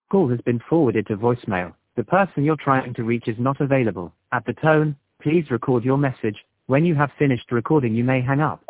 Call has been forwarded to voicemail. The person you're trying to reach is not available. At the tone, please record your message. When you have finished recording, you may hang up.